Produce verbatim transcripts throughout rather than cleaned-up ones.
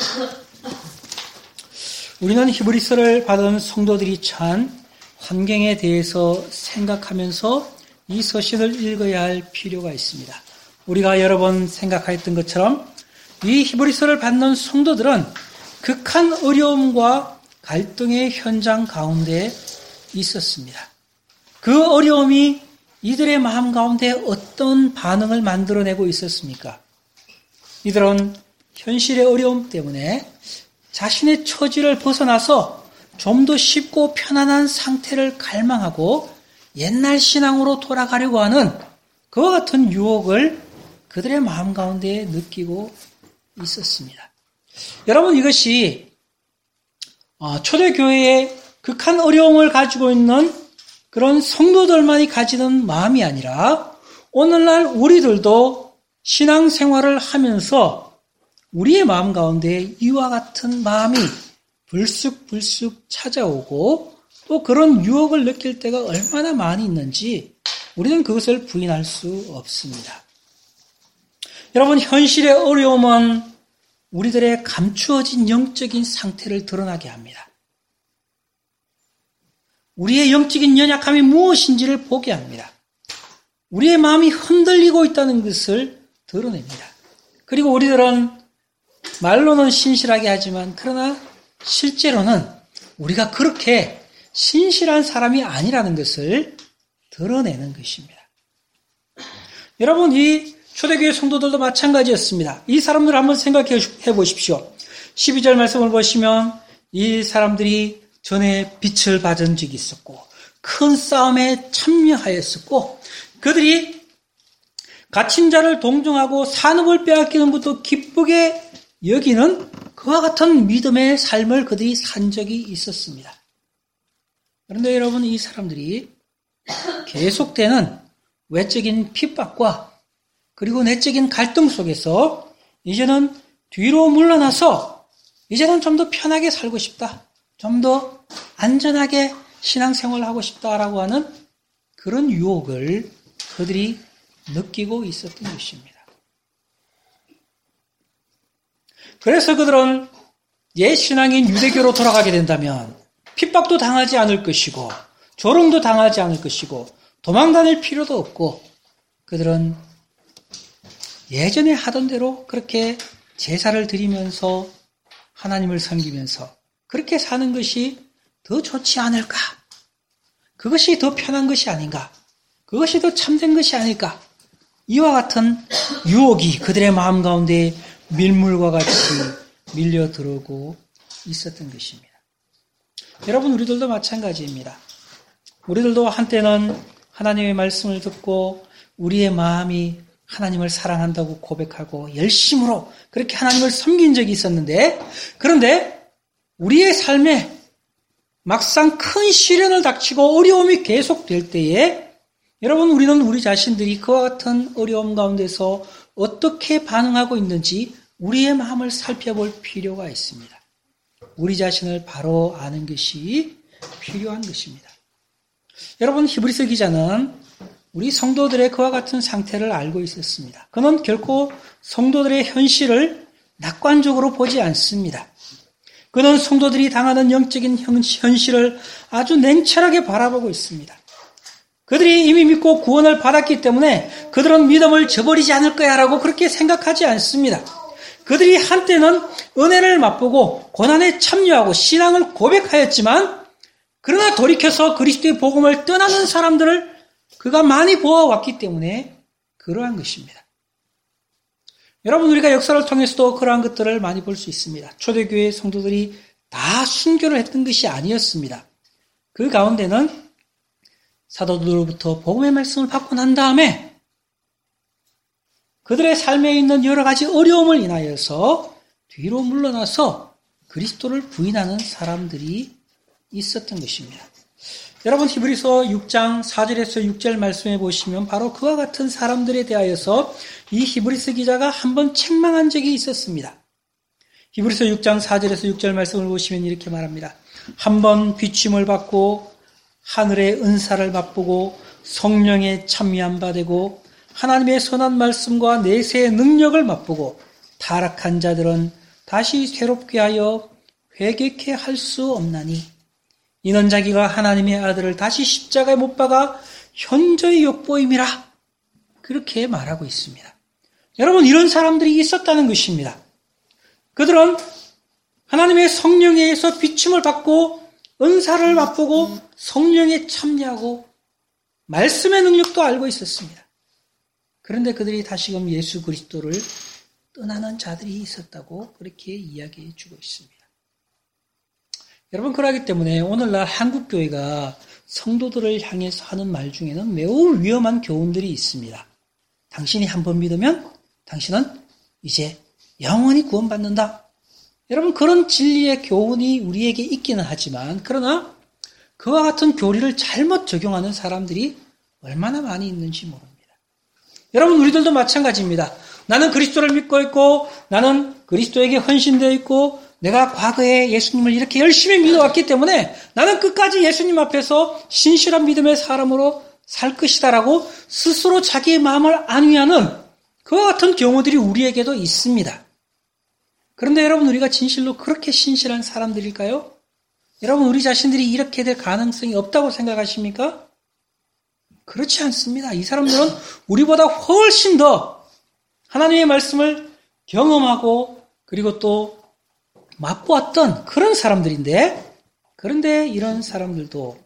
우리는 히브리서를 받은 성도들이 처한 환경에 대해서 생각하면서 이 서신을 읽어야 할 필요가 있습니다. 우리가 여러 번 생각하였던 것처럼 이 히브리서를 받는 성도들은 극한 어려움과 갈등의 현장 가운데 있었습니다. 그 어려움이 이들의 마음 가운데 어떤 반응을 만들어내고 있었습니까? 이들은 현실의 어려움 때문에 자신의 처지를 벗어나서 좀 더 쉽고 편안한 상태를 갈망하고 옛날 신앙으로 돌아가려고 하는 그와 같은 유혹을 그들의 마음 가운데 느끼고 있었습니다. 여러분, 이것이 초대교회의 극한 어려움을 가지고 있는 그런 성도들만이 가지는 마음이 아니라 오늘날 우리들도 신앙생활을 하면서 우리의 마음 가운데 이와 같은 마음이 불쑥불쑥 찾아오고 또 그런 유혹을 느낄 때가 얼마나 많이 있는지 우리는 그것을 부인할 수 없습니다. 여러분, 현실의 어려움은 우리들의 감추어진 영적인 상태를 드러나게 합니다. 우리의 영적인 연약함이 무엇인지를 보게 합니다. 우리의 마음이 흔들리고 있다는 것을 드러냅니다. 그리고 우리들은 말로는 신실하게 하지만 그러나 실제로는 우리가 그렇게 신실한 사람이 아니라는 것을 드러내는 것입니다. 여러분, 이 초대교회 성도들도 마찬가지였습니다. 이 사람들을 한번 생각해 보십시오. 십이 절 말씀을 보시면 이 사람들이 전에 빛을 받은 적이 있었고 큰 싸움에 참여하였었고 그들이 갇힌 자를 동정하고 산업을 빼앗기는 것도 기쁘게 여기는 그와 같은 믿음의 삶을 그들이 산 적이 있었습니다. 그런데 여러분, 이 사람들이 계속되는 외적인 핍박과 그리고 내적인 갈등 속에서 이제는 뒤로 물러나서 이제는 좀 더 편하게 살고 싶다. 좀 더 안전하게 신앙생활을 하고 싶다라고 하는 그런 유혹을 그들이 느끼고 있었던 것입니다. 그래서 그들은 옛 신앙인 유대교로 돌아가게 된다면 핍박도 당하지 않을 것이고 조롱도 당하지 않을 것이고 도망 다닐 필요도 없고 그들은 예전에 하던 대로 그렇게 제사를 드리면서 하나님을 섬기면서 그렇게 사는 것이 더 좋지 않을까? 그것이 더 편한 것이 아닌가? 그것이 더 참된 것이 아닐까? 이와 같은 유혹이 그들의 마음 가운데 밀물과 같이 밀려 들어오고 있었던 것입니다. 여러분, 우리들도 마찬가지입니다. 우리들도 한때는 하나님의 말씀을 듣고 우리의 마음이 하나님을 사랑한다고 고백하고 열심으로 그렇게 하나님을 섬긴 적이 있었는데 그런데 우리의 삶에 막상 큰 시련을 닥치고 어려움이 계속될 때에 여러분, 우리는 우리 자신들이 그와 같은 어려움 가운데서 어떻게 반응하고 있는지 우리의 마음을 살펴볼 필요가 있습니다. 우리 자신을 바로 아는 것이 필요한 것입니다. 여러분, 히브리서 기자는 우리 성도들의 그와 같은 상태를 알고 있었습니다. 그는 결코 성도들의 현실을 낙관적으로 보지 않습니다. 그는 성도들이 당하는 영적인 현실을 아주 냉철하게 바라보고 있습니다. 그들이 이미 믿고 구원을 받았기 때문에 그들은 믿음을 저버리지 않을 거야 라고 그렇게 생각하지 않습니다. 그들이 한때는 은혜를 맛보고 고난에 참여하고 신앙을 고백하였지만 그러나 돌이켜서 그리스도의 복음을 떠나는 사람들을 그가 많이 보아왔기 때문에 그러한 것입니다. 여러분, 우리가 역사를 통해서도 그러한 것들을 많이 볼 수 있습니다. 초대교회 성도들이 다 순교를 했던 것이 아니었습니다. 그 가운데는 사도들로부터 복음의 말씀을 받고 난 다음에 그들의 삶에 있는 여러 가지 어려움을 인하여서 뒤로 물러나서 그리스도를 부인하는 사람들이 있었던 것입니다. 여러분, 히브리서 육 장 사 절에서 육 절 말씀해 보시면 바로 그와 같은 사람들에 대하여서 이 히브리서 기자가 한번 책망한 적이 있었습니다. 히브리서 육 장 사 절에서 육 절 말씀을 보시면 이렇게 말합니다. 한번 비침을 받고 하늘의 은사를 맛보고 성령에 참여한 바 되고 하나님의 선한 말씀과 내세의 능력을 맛보고 타락한 자들은 다시 새롭게 하여 회개케 할 수 없나니 이는 자기가 하나님의 아들을 다시 십자가에 못 박아 현저히 욕보임이라 그렇게 말하고 있습니다. 여러분, 이런 사람들이 있었다는 것입니다. 그들은 하나님의 성령에 의해서 비춤을 받고 은사를 맛보고 성령에 참여하고 말씀의 능력도 알고 있었습니다. 그런데 그들이 다시금 예수 그리스도를 떠나는 자들이 있었다고 그렇게 이야기해 주고 있습니다. 여러분, 그러기 때문에 오늘날 한국교회가 성도들을 향해서 하는 말 중에는 매우 위험한 교훈들이 있습니다. 당신이 한 번 믿으면 당신은 이제 영원히 구원받는다. 여러분, 그런 진리의 교훈이 우리에게 있기는 하지만 그러나 그와 같은 교리를 잘못 적용하는 사람들이 얼마나 많이 있는지 모릅니다. 여러분, 우리들도 마찬가지입니다. 나는 그리스도를 믿고 있고 나는 그리스도에게 헌신되어 있고 내가 과거에 예수님을 이렇게 열심히 믿어왔기 때문에 나는 끝까지 예수님 앞에서 신실한 믿음의 사람으로 살 것이다라고 스스로 자기의 마음을 안위하는 그와 같은 경우들이 우리에게도 있습니다. 그런데 여러분, 우리가 진실로 그렇게 신실한 사람들일까요? 여러분, 우리 자신들이 이렇게 될 가능성이 없다고 생각하십니까? 그렇지 않습니다. 이 사람들은 우리보다 훨씬 더 하나님의 말씀을 경험하고 그리고 또 맛보았던 그런 사람들인데, 그런데 이런 사람들도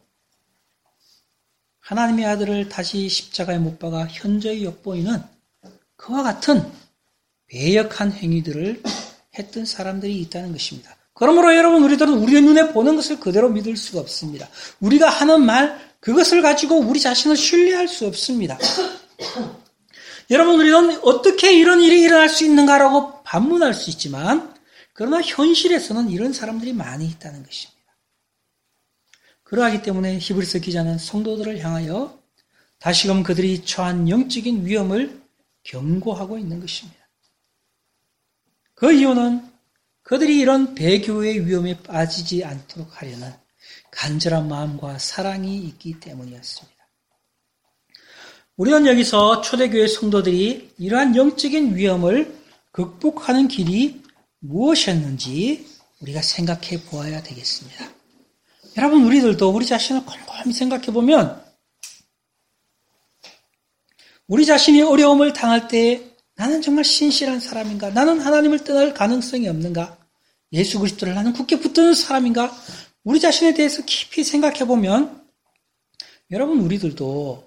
하나님의 아들을 다시 십자가에 못 박아 현저히 엿보이는 그와 같은 배역한 행위들을 했던 사람들이 있다는 것입니다. 그러므로 여러분, 우리들은 우리의 눈에 보는 것을 그대로 믿을 수가 없습니다. 우리가 하는 말, 그것을 가지고 우리 자신을 신뢰할 수 없습니다. 여러분, 우리는 어떻게 이런 일이 일어날 수 있는가라고 반문할 수 있지만 그러나 현실에서는 이런 사람들이 많이 있다는 것입니다. 그러하기 때문에 히브리서 기자는 성도들을 향하여 다시금 그들이 처한 영적인 위험을 경고하고 있는 것입니다. 그 이유는 그들이 이런 배교의 위험에 빠지지 않도록 하려는 간절한 마음과 사랑이 있기 때문이었습니다. 우리는 여기서 초대교회 성도들이 이러한 영적인 위험을 극복하는 길이 무엇이었는지 우리가 생각해 보아야 되겠습니다. 여러분, 우리들도 우리 자신을 곰곰이 생각해 보면 우리 자신이 어려움을 당할 때 나는 정말 신실한 사람인가? 나는 하나님을 떠날 가능성이 없는가? 예수 그리스도를 나는 굳게 붙드는 사람인가? 우리 자신에 대해서 깊이 생각해 보면 여러분, 우리들도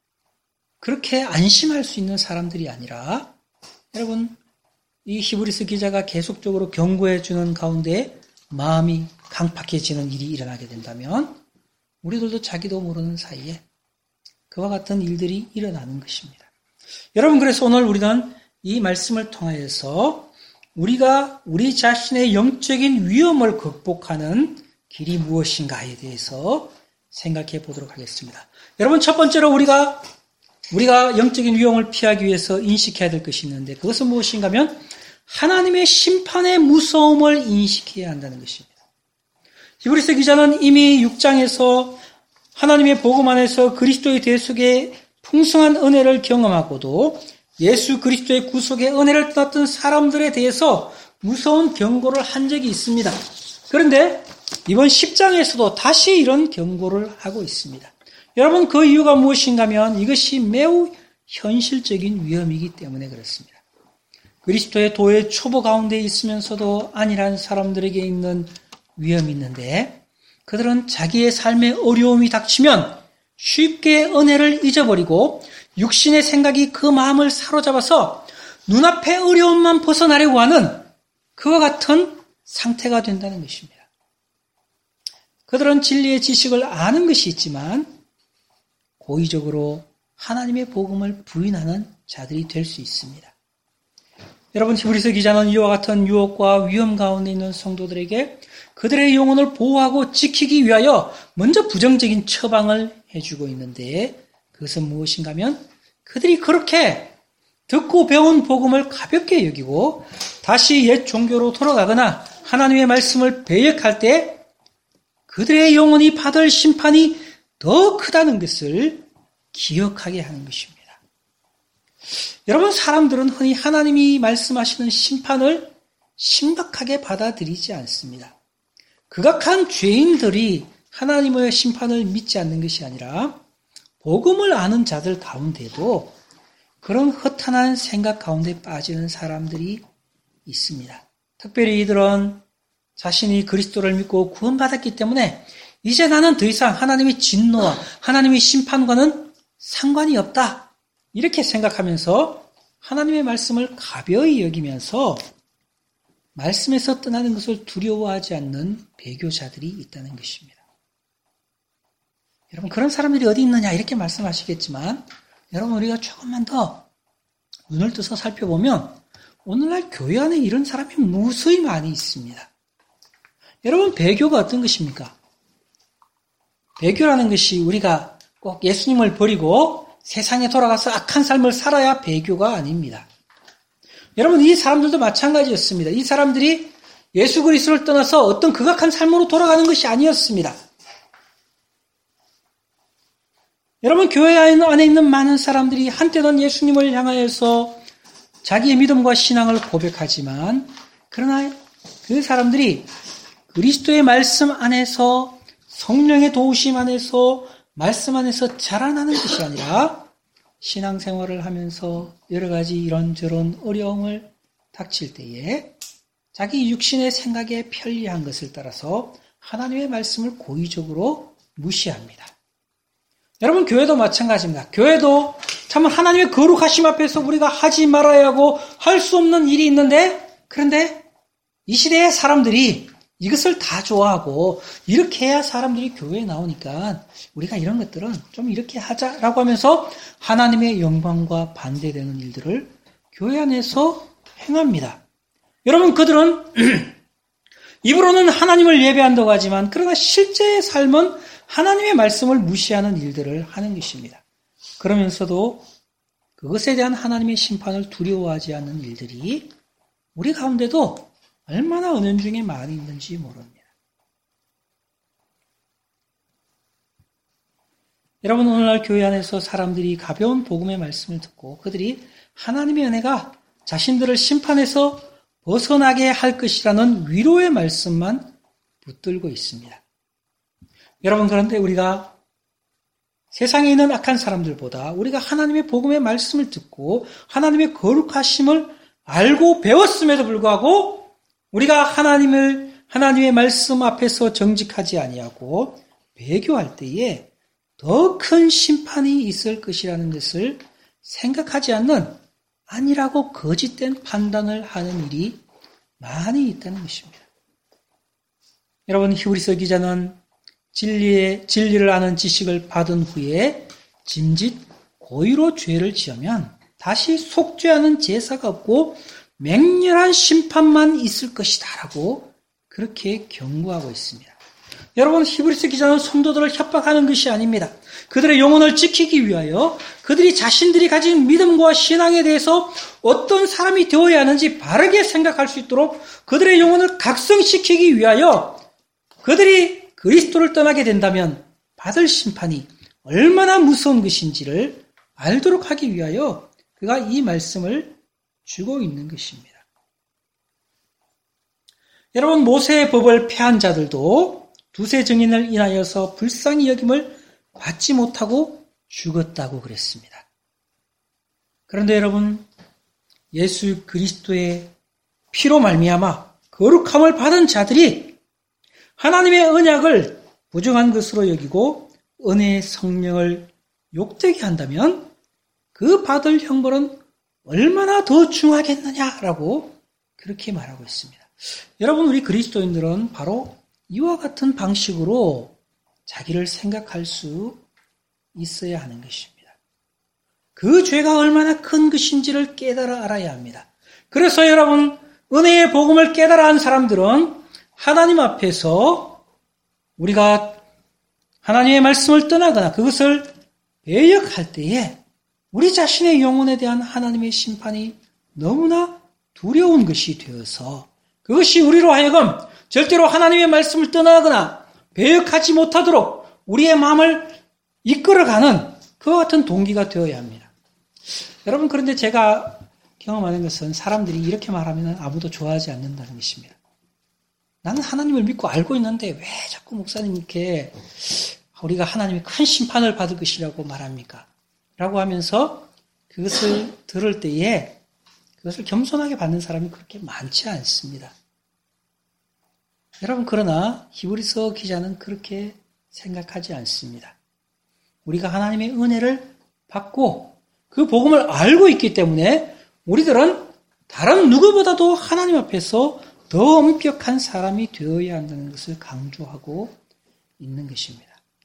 그렇게 안심할 수 있는 사람들이 아니라 여러분, 이 히브리서 기자가 계속적으로 경고해 주는 가운데 마음이 강팍해지는 일이 일어나게 된다면 우리들도 자기도 모르는 사이에 그와 같은 일들이 일어나는 것입니다. 여러분, 그래서 오늘 우리는 이 말씀을 통하여서 우리가 우리 자신의 영적인 위험을 극복하는 길이 무엇인가에 대해서 생각해 보도록 하겠습니다. 여러분, 첫 번째로 우리가 우리가 영적인 위험을 피하기 위해서 인식해야 될 것이 있는데 그것은 무엇인가 하면 하나님의 심판의 무서움을 인식해야 한다는 것입니다. 히브리서 기자는 이미 육 장에서 하나님의 복음 안에서 그리스도의 대속의 풍성한 은혜를 경험하고도 예수 그리스도의 구속의 은혜를 떠났던 사람들에 대해서 무서운 경고를 한 적이 있습니다. 그런데 이번 십 장에서도 다시 이런 경고를 하고 있습니다. 여러분, 그 이유가 무엇인가 하면 이것이 매우 현실적인 위험이기 때문에 그렇습니다. 그리스도의 도의 초보 가운데 있으면서도 아니란 사람들에게 있는 위험이 있는데 그들은 자기의 삶에 어려움이 닥치면 쉽게 은혜를 잊어버리고 육신의 생각이 그 마음을 사로잡아서 눈앞의 어려움만 벗어나려고 하는 그와 같은 상태가 된다는 것입니다. 그들은 진리의 지식을 아는 것이 있지만 고의적으로 하나님의 복음을 부인하는 자들이 될 수 있습니다. 여러분, 히브리서 기자는 이와 같은 유혹과 위험 가운데 있는 성도들에게 그들의 영혼을 보호하고 지키기 위하여 먼저 부정적인 처방을 해주고 있는데 그것은 무엇인가 하면 그들이 그렇게 듣고 배운 복음을 가볍게 여기고 다시 옛 종교로 돌아가거나 하나님의 말씀을 배역할 때 그들의 영혼이 받을 심판이 더 크다는 것을 기억하게 하는 것입니다. 여러분, 사람들은 흔히 하나님이 말씀하시는 심판을 심각하게 받아들이지 않습니다. 극악한 죄인들이 하나님의 심판을 믿지 않는 것이 아니라 복음을 아는 자들 가운데도 그런 허탄한 생각 가운데 빠지는 사람들이 있습니다. 특별히 이들은 자신이 그리스도를 믿고 구원받았기 때문에 이제 나는 더 이상 하나님의 진노와 하나님의 심판과는 상관이 없다. 이렇게 생각하면서 하나님의 말씀을 가벼이 여기면서 말씀에서 떠나는 것을 두려워하지 않는 배교자들이 있다는 것입니다. 여러분, 그런 사람들이 어디 있느냐 이렇게 말씀하시겠지만 여러분, 우리가 조금만 더 눈을 떠서 살펴보면 오늘날 교회 안에 이런 사람이 무수히 많이 있습니다. 여러분, 배교가 어떤 것입니까? 배교라는 것이 우리가 꼭 예수님을 버리고 세상에 돌아가서 악한 삶을 살아야 배교가 아닙니다. 여러분, 이 사람들도 마찬가지였습니다. 이 사람들이 예수 그리스도를 떠나서 어떤 극악한 삶으로 돌아가는 것이 아니었습니다. 여러분, 교회 안에 있는 많은 사람들이 한때는 예수님을 향하여서 자기의 믿음과 신앙을 고백하지만 그러나 그 사람들이 그리스도의 말씀 안에서 성령의 도우심 안에서 말씀 안에서 자라나는 것이 아니라 신앙생활을 하면서 여러 가지 이런저런 어려움을 닥칠 때에 자기 육신의 생각에 편리한 것을 따라서 하나님의 말씀을 고의적으로 무시합니다. 여러분, 교회도 마찬가지입니다. 교회도 참 하나님의 거룩하심 앞에서 우리가 하지 말아야 하고 할 수 없는 일이 있는데, 그런데 이 시대의 사람들이 이것을 다 좋아하고 이렇게 해야 사람들이 교회에 나오니까 우리가 이런 것들은 좀 이렇게 하자라고 하면서 하나님의 영광과 반대되는 일들을 교회 안에서 행합니다. 여러분, 그들은 입으로는 하나님을 예배한다고 하지만 그러나 실제의 삶은 하나님의 말씀을 무시하는 일들을 하는 것입니다. 그러면서도 그것에 대한 하나님의 심판을 두려워하지 않는 일들이 우리 가운데도 얼마나 은연중에 많이 있는지 모릅니다. 여러분, 오늘날 교회 안에서 사람들이 가벼운 복음의 말씀을 듣고 그들이 하나님의 은혜가 자신들을 심판에서 벗어나게 할 것이라는 위로의 말씀만 붙들고 있습니다. 여러분, 그런데 우리가 세상에 있는 악한 사람들보다 우리가 하나님의 복음의 말씀을 듣고 하나님의 거룩하심을 알고 배웠음에도 불구하고 우리가 하나님을, 하나님의 말씀 앞에서 정직하지 아니하고 배교할 때에 더 큰 심판이 있을 것이라는 것을 생각하지 않는 아니라고 거짓된 판단을 하는 일이 많이 있다는 것입니다. 여러분, 히브리서 기자는 진리의, 진리를 아는 지식을 받은 후에 짐짓 고의로 죄를 지으면 다시 속죄하는 제사가 없고 맹렬한 심판만 있을 것이다 라고 그렇게 경고하고 있습니다. 여러분, 히브리서 기자는 성도들을 협박하는 것이 아닙니다. 그들의 영혼을 지키기 위하여 그들이 자신들이 가진 믿음과 신앙에 대해서 어떤 사람이 되어야 하는지 바르게 생각할 수 있도록 그들의 영혼을 각성시키기 위하여 그들이 그리스도를 떠나게 된다면 받을 심판이 얼마나 무서운 것인지를 알도록 하기 위하여 그가 이 말씀을 주고 있는 것입니다. 여러분, 모세의 법을 폐한 자들도 두세 증인을 인하여서 불쌍히 여김을 받지 못하고 죽었다고 그랬습니다. 그런데 여러분, 예수 그리스도의 피로 말미암아 거룩함을 받은 자들이 하나님의 언약을 부정한 것으로 여기고 은혜의 성령을 욕되게 한다면 그 받을 형벌은 얼마나 더 중하겠느냐라고 그렇게 말하고 있습니다. 여러분, 우리 그리스도인들은 바로 이와 같은 방식으로 자기를 생각할 수 있어야 하는 것입니다. 그 죄가 얼마나 큰 것인지를 깨달아 알아야 합니다. 그래서 여러분, 은혜의 복음을 깨달아 한 사람들은 하나님 앞에서 우리가 하나님의 말씀을 떠나거나 그것을 배역할 때에 우리 자신의 영혼에 대한 하나님의 심판이 너무나 두려운 것이 되어서 그것이 우리로 하여금 절대로 하나님의 말씀을 떠나거나 배역하지 못하도록 우리의 마음을 이끌어가는 그와 같은 동기가 되어야 합니다. 여러분, 그런데 제가 경험하는 것은 사람들이 이렇게 말하면 아무도 좋아하지 않는다는 것입니다. 나는 하나님을 믿고 알고 있는데 왜 자꾸 목사님 이렇게 우리가 하나님의 큰 심판을 받을 것이라고 말합니까? 라고 하면서 그것을 들을 때에 그것을 겸손하게 받는 사람이 그렇게 많지 않습니다. 여러분, 그러나 히브리서 기자는 그렇게 생각하지 않습니다. 우리가 하나님의 은혜를 받고 그 복음을 알고 있기 때문에 우리들은 다른 누구보다도 하나님 앞에서 더 엄격한 사람이 되어야 한다는 것을 강조하고 있는 것입니다.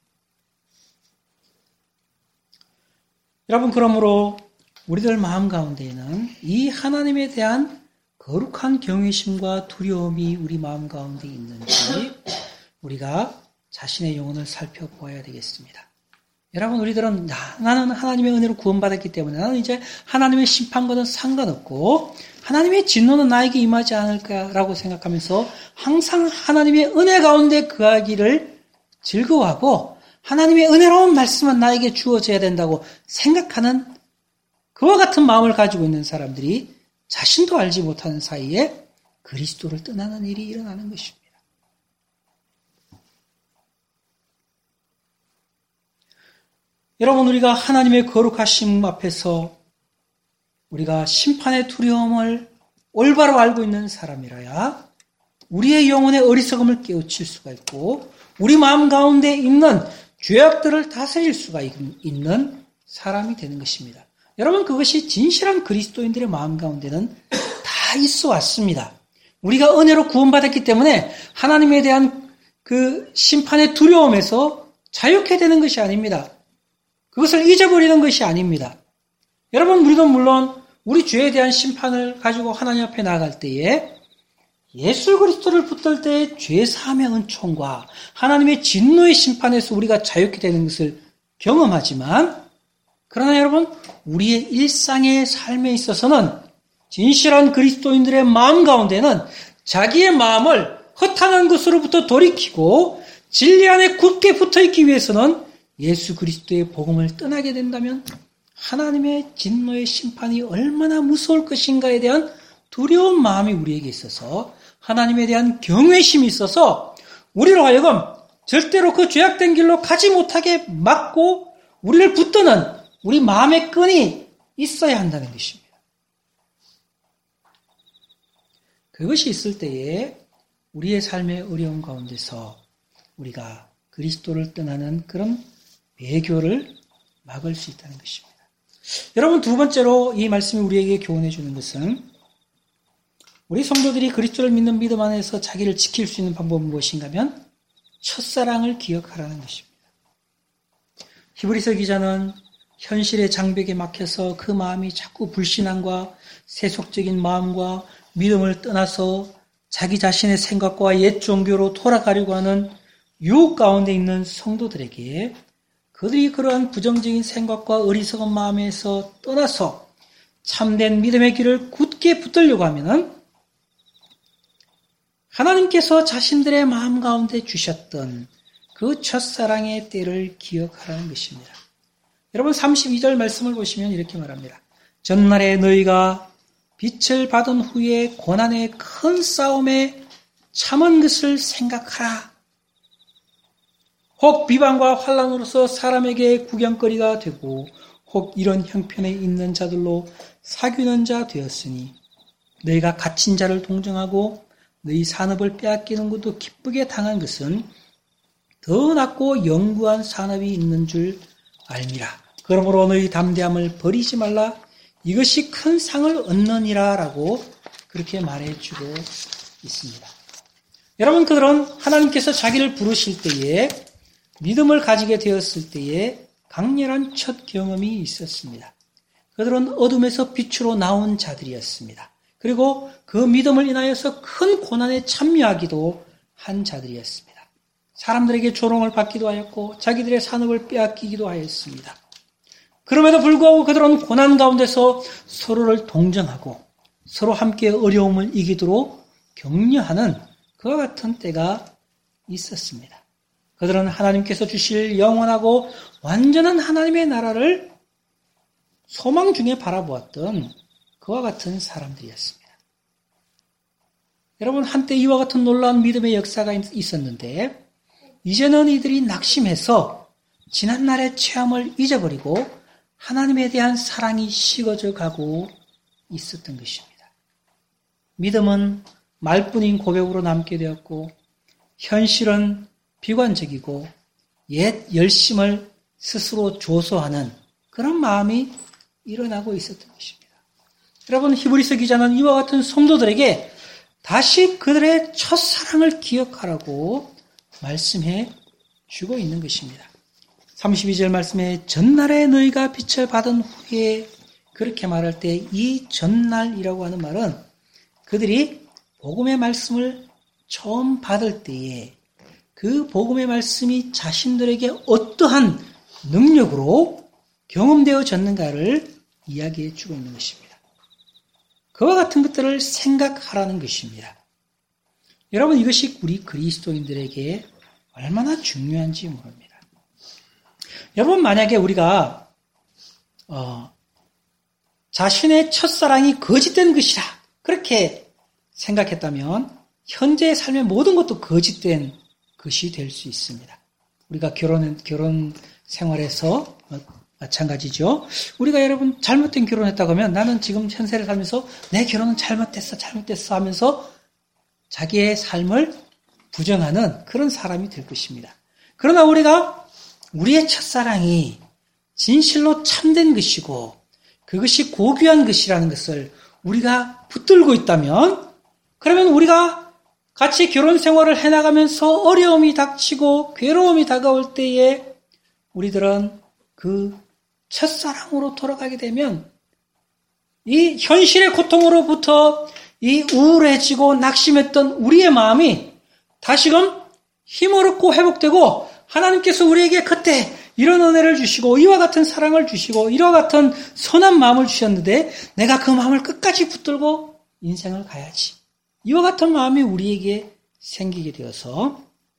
여러분, 그러므로 우리들 마음 가운데에는 이 하나님에 대한 거룩한 경외심과 두려움이 우리 마음 가운데 있는지 우리가 자신의 영혼을 살펴보아야 되겠습니다. 여러분, 우리들은 나, 나는 하나님의 은혜로 구원받았기 때문에 나는 이제 하나님의 심판과는 상관없고 하나님의 진노는 나에게 임하지 않을까라고 생각하면서 항상 하나님의 은혜 가운데 거하기를 즐거워하고 하나님의 은혜로운 말씀은 나에게 주어져야 된다고 생각하는 그와 같은 마음을 가지고 있는 사람들이 자신도 알지 못하는 사이에 그리스도를 떠나는 일이 일어나는 것입니다. 여러분, 우리가 하나님의 거룩하심 앞에서 우리가 심판의 두려움을 올바로 알고 있는 사람이라야 우리의 영혼의 어리석음을 깨우칠 수가 있고 우리 마음 가운데 있는 죄악들을 다스릴 수가 있는 사람이 되는 것입니다. 여러분, 그것이 진실한 그리스도인들의 마음 가운데는 다 있어 왔습니다. 우리가 은혜로 구원받았기 때문에 하나님에 대한 그 심판의 두려움에서 자유케 되는 것이 아닙니다. 그것을 잊어버리는 것이 아닙니다. 여러분, 우리도 물론 우리 죄에 대한 심판을 가지고 하나님 앞에 나아갈 때에 예수 그리스도를 붙들 때의 죄사함의 은총과 하나님의 진노의 심판에서 우리가 자유케 되는 것을 경험하지만 그러나 여러분, 우리의 일상의 삶에 있어서는 진실한 그리스도인들의 마음 가운데는 자기의 마음을 허탄한 것으로부터 돌이키고 진리 안에 굳게 붙어있기 위해서는 예수 그리스도의 복음을 떠나게 된다면 하나님의 진노의 심판이 얼마나 무서울 것인가에 대한 두려운 마음이 우리에게 있어서 하나님에 대한 경외심이 있어서 우리로 하여금 절대로 그 죄악된 길로 가지 못하게 막고 우리를 붙드는 우리 마음의 끈이 있어야 한다는 것입니다. 그것이 있을 때에 우리의 삶의 어려움 가운데서 우리가 그리스도를 떠나는 그런 배교를 막을 수 있다는 것입니다. 여러분, 두 번째로 이 말씀이 우리에게 교훈해 주는 것은 우리 성도들이 그리스도를 믿는 믿음 안에서 자기를 지킬 수 있는 방법은 무엇인가 하면 첫사랑을 기억하라는 것입니다. 히브리서 기자는 현실의 장벽에 막혀서 그 마음이 자꾸 불신앙과 세속적인 마음과 믿음을 떠나서 자기 자신의 생각과 옛 종교로 돌아가려고 하는 유혹 가운데 있는 성도들에게 그들이 그러한 부정적인 생각과 어리석은 마음에서 떠나서 참된 믿음의 길을 굳게 붙들려고 하면은 하나님께서 자신들의 마음 가운데 주셨던 그 첫사랑의 때를 기억하라는 것입니다. 여러분, 삼십이 절 말씀을 보시면 이렇게 말합니다. 전날에 너희가 빛을 받은 후에 고난의 큰 싸움에 참은 것을 생각하라. 혹 비방과 환난으로서 사람에게 구경거리가 되고 혹 이런 형편에 있는 자들로 사귀는 자 되었으니 너희가 갇힌 자를 동정하고 너희 산업을 빼앗기는 것도 기쁘게 당한 것은 더 낫고 영구한 산업이 있는 줄 알미라. 그러므로 너희 담대함을 버리지 말라. 이것이 큰 상을 얻느니라 라고 그렇게 말해주고 있습니다. 여러분, 그들은 하나님께서 자기를 부르실 때에 믿음을 가지게 되었을 때에 강렬한 첫 경험이 있었습니다. 그들은 어둠에서 빛으로 나온 자들이었습니다. 그리고 그 믿음을 인하여서 큰 고난에 참여하기도 한 자들이었습니다. 사람들에게 조롱을 받기도 하였고 자기들의 산업을 빼앗기기도 하였습니다. 그럼에도 불구하고 그들은 고난 가운데서 서로를 동정하고 서로 함께 어려움을 이기도록 격려하는 그와 같은 때가 있었습니다. 그들은 하나님께서 주실 영원하고 완전한 하나님의 나라를 소망 중에 바라보았던 그와 같은 사람들이었습니다. 여러분, 한때 이와 같은 놀라운 믿음의 역사가 있었는데 이제는 이들이 낙심해서 지난날의 체험을 잊어버리고 하나님에 대한 사랑이 식어져 가고 있었던 것입니다. 믿음은 말뿐인 고백으로 남게 되었고 현실은 비관적이고 옛 열심을 스스로 조소하는 그런 마음이 일어나고 있었던 것입니다. 여러분, 히브리서 기자는 이와 같은 성도들에게 다시 그들의 첫사랑을 기억하라고 말씀해 주고 있는 것입니다. 삼십이 절 말씀에 전날에 너희가 빛을 받은 후에 그렇게 말할 때 이 전날이라고 하는 말은 그들이 복음의 말씀을 처음 받을 때에 그 복음의 말씀이 자신들에게 어떠한 능력으로 경험되어졌는가를 이야기해 주고 있는 것입니다. 그와 같은 것들을 생각하라는 것입니다. 여러분, 이것이 우리 그리스도인들에게 얼마나 중요한지 모릅니다. 여러분, 만약에 우리가 어, 자신의 첫사랑이 거짓된 것이라 그렇게 생각했다면 현재의 삶의 모든 것도 거짓된 것이 될 수 있습니다. 우리가 결혼, 결혼 생활에서 마찬가지죠. 우리가 여러분 잘못된 결혼했다고 하면 나는 지금 현세를 살면서 내 결혼은 잘못됐어, 잘못됐어 하면서 자기의 삶을 부정하는 그런 사람이 될 것입니다. 그러나 우리가 우리의 첫사랑이 진실로 참된 것이고 그것이 고귀한 것이라는 것을 우리가 붙들고 있다면 그러면 우리가 같이 결혼 생활을 해나가면서 어려움이 닥치고 괴로움이 다가올 때에 우리들은 그 첫사랑으로 돌아가게 되면 이 현실의 고통으로부터 이 우울해지고 낙심했던 우리의 마음이 다시금 힘을 얻고 회복되고 하나님께서 우리에게 그때 이런 은혜를 주시고 이와 같은 사랑을 주시고 이와 같은 선한 마음을 주셨는데 내가 그 마음을 끝까지 붙들고 인생을 가야지. 이와 같은 마음이 우리에게 생기게 되어서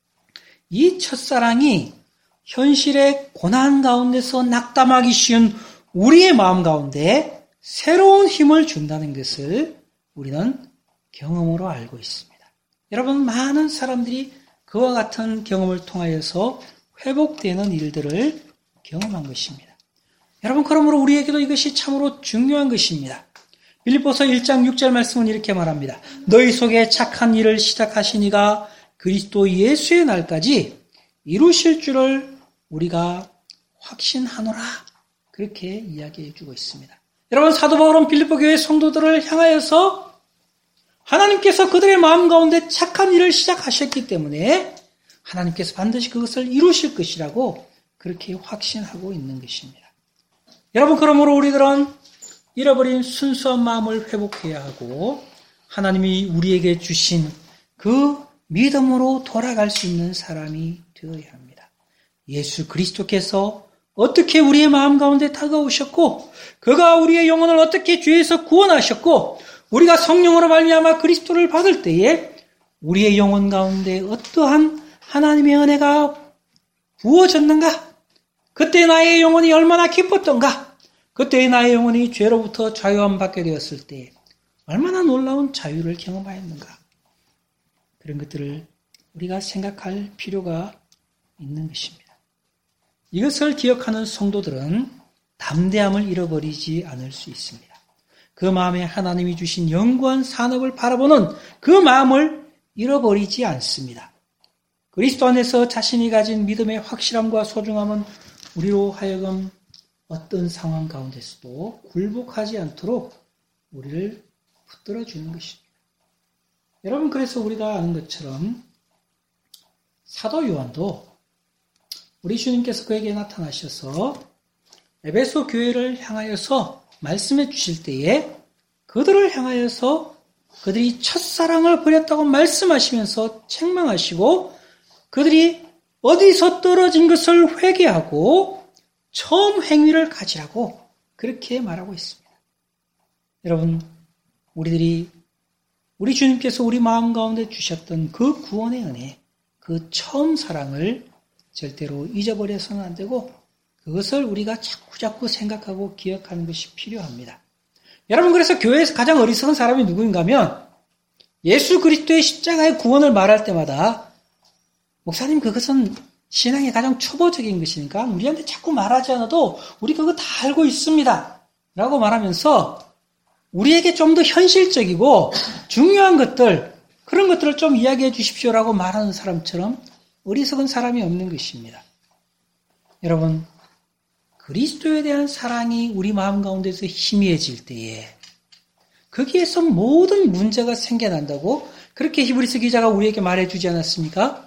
이 첫사랑이 현실의 고난 가운데서 낙담하기 쉬운 우리의 마음 가운데 새로운 힘을 준다는 것을 우리는 경험으로 알고 있습니다. 여러분, 많은 사람들이 그와 같은 경험을 통하여서 회복되는 일들을 경험한 것입니다. 여러분, 그러므로 우리에게도 이것이 참으로 중요한 것입니다. 빌립보서 일 장 육 절 말씀은 이렇게 말합니다. 너희 속에 착한 일을 시작하시니가 그리스도 예수의 날까지 이루실 줄을 우리가 확신하노라. 그렇게 이야기해 주고 있습니다. 여러분, 사도 바울은 빌립보 교회 성도들을 향하여서 하나님께서 그들의 마음 가운데 착한 일을 시작하셨기 때문에 하나님께서 반드시 그것을 이루실 것이라고 그렇게 확신하고 있는 것입니다. 여러분, 그러므로 우리들은 잃어버린 순수한 마음을 회복해야 하고 하나님이 우리에게 주신 그 믿음으로 돌아갈 수 있는 사람이 되어야 합니다. 예수 그리스도께서 어떻게 우리의 마음 가운데 다가오셨고 그가 우리의 영혼을 어떻게 죄에서 구원하셨고 우리가 성령으로 말미암아 그리스도를 받을 때에 우리의 영혼 가운데 어떠한 하나님의 은혜가 부어졌는가? 그때 나의 영혼이 얼마나 기뻤던가? 그때 나의 영혼이 죄로부터 자유함 받게 되었을 때 얼마나 놀라운 자유를 경험하였는가? 그런 것들을 우리가 생각할 필요가 있는 것입니다. 이것을 기억하는 성도들은 담대함을 잃어버리지 않을 수 있습니다. 그 마음에 하나님이 주신 영구한 산업을 바라보는 그 마음을 잃어버리지 않습니다. 그리스도 안에서 자신이 가진 믿음의 확실함과 소중함은 우리로 하여금 어떤 상황 가운데서도 굴복하지 않도록 우리를 붙들어주는 것입니다. 여러분, 그래서 우리가 아는 것처럼 사도 요한도 우리 주님께서 그에게 나타나셔서 에베소 교회를 향하여서 말씀해 주실 때에 그들을 향하여서 그들이 첫사랑을 버렸다고 말씀하시면서 책망하시고 그들이 어디서 떨어진 것을 회개하고 처음 행위를 가지라고 그렇게 말하고 있습니다. 여러분, 우리들이 우리 주님께서 우리 마음 가운데 주셨던 그 구원의 은혜, 그 처음 사랑을 절대로 잊어버려서는 안 되고 그것을 우리가 자꾸자꾸 생각하고 기억하는 것이 필요합니다. 여러분, 그래서 교회에서 가장 어리석은 사람이 누구인가 하면 예수 그리스도의 십자가의 구원을 말할 때마다 목사님, 그것은 신앙의 가장 초보적인 것이니까 우리한테 자꾸 말하지 않아도 우리 그거 다 알고 있습니다 라고 말하면서 우리에게 좀 더 현실적이고 중요한 것들, 그런 것들을 좀 이야기해 주십시오라고 말하는 사람처럼 어리석은 사람이 없는 것입니다. 여러분, 그리스도에 대한 사랑이 우리 마음 가운데서 희미해질 때에 거기에서 모든 문제가 생겨난다고 그렇게 히브리서 기자가 우리에게 말해주지 않았습니까?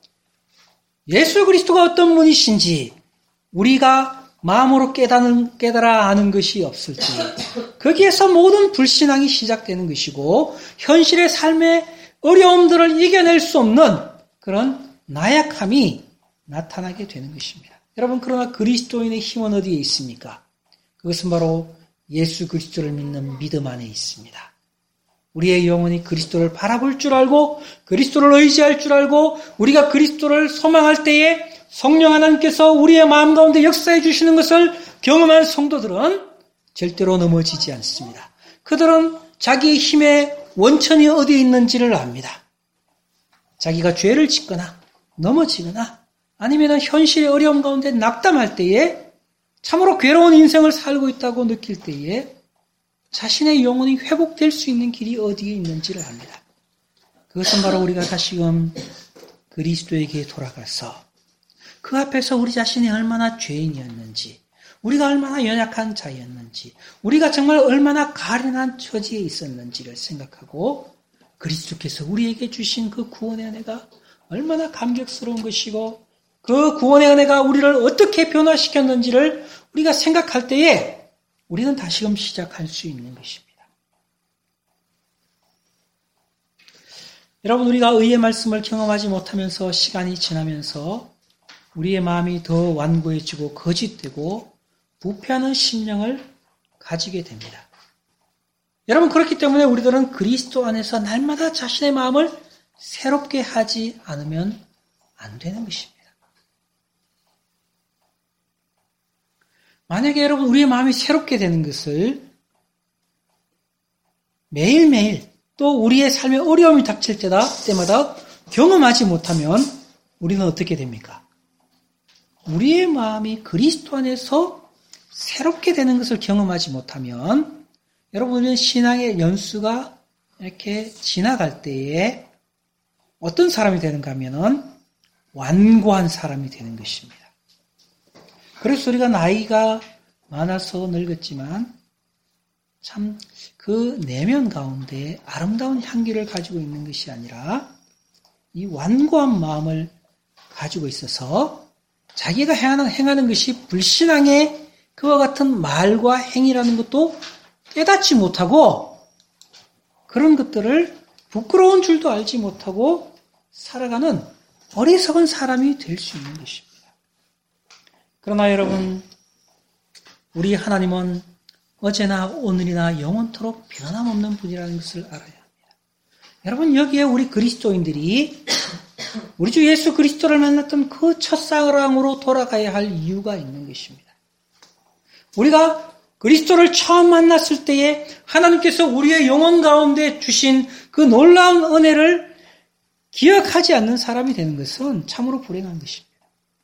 예수 그리스도가 어떤 분이신지 우리가 마음으로 깨닫는, 깨달아 아는 것이 없을 때 거기에서 모든 불신앙이 시작되는 것이고 현실의 삶의 어려움들을 이겨낼 수 없는 그런 나약함이 나타나게 되는 것입니다. 여러분, 그러나 그리스도인의 힘은 어디에 있습니까? 그것은 바로 예수 그리스도를 믿는 믿음 안에 있습니다. 우리의 영혼이 그리스도를 바라볼 줄 알고 그리스도를 의지할 줄 알고 우리가 그리스도를 소망할 때에 성령 하나님께서 우리의 마음 가운데 역사해 주시는 것을 경험한 성도들은 절대로 넘어지지 않습니다. 그들은 자기의 힘의 원천이 어디에 있는지를 압니다. 자기가 죄를 짓거나 넘어지거나 아니면 현실의 어려움 가운데 낙담할 때에 참으로 괴로운 인생을 살고 있다고 느낄 때에 자신의 영혼이 회복될 수 있는 길이 어디에 있는지를 압니다. 그것은 바로 우리가 다시금 그리스도에게 돌아가서 그 앞에서 우리 자신이 얼마나 죄인이었는지, 우리가 얼마나 연약한 자였는지, 우리가 정말 얼마나 가련한 처지에 있었는지를 생각하고 그리스도께서 우리에게 주신 그 구원의 은혜가 얼마나 감격스러운 것이고 그 구원의 은혜가 우리를 어떻게 변화시켰는지를 우리가 생각할 때에 우리는 다시금 시작할 수 있는 것입니다. 여러분, 우리가 의의 말씀을 경험하지 못하면서 시간이 지나면서 우리의 마음이 더 완고해지고 거짓되고 부패하는 심령을 가지게 됩니다. 여러분, 그렇기 때문에 우리들은 그리스도 안에서 날마다 자신의 마음을 새롭게 하지 않으면 안 되는 것입니다. 만약에 여러분 우리의 마음이 새롭게 되는 것을 매일매일 또 우리의 삶에 어려움이 닥칠 때다, 때마다 경험하지 못하면 우리는 어떻게 됩니까? 우리의 마음이 그리스도 안에서 새롭게 되는 것을 경험하지 못하면 여러분 우리는 신앙의 연수가 이렇게 지나갈 때에 어떤 사람이 되는가 하면은 완고한 사람이 되는 것입니다. 그래서 우리가 나이가 많아서 늙었지만 참 그 내면 가운데 아름다운 향기를 가지고 있는 것이 아니라 이 완고한 마음을 가지고 있어서 자기가 행하는, 행하는 것이 불신앙의 그와 같은 말과 행위라는 것도 깨닫지 못하고 그런 것들을 부끄러운 줄도 알지 못하고 살아가는 어리석은 사람이 될 수 있는 것입니다. 그러나 여러분, 우리 하나님은 어제나 오늘이나 영원토록 변함없는 분이라는 것을 알아야 합니다. 여러분, 여기에 우리 그리스도인들이 우리 주 예수 그리스도를 만났던 그 첫사랑으로 돌아가야 할 이유가 있는 것입니다. 우리가 그리스도를 처음 만났을 때에 하나님께서 우리의 영혼 가운데 주신 그 놀라운 은혜를 기억하지 않는 사람이 되는 것은 참으로 불행한 것입니다.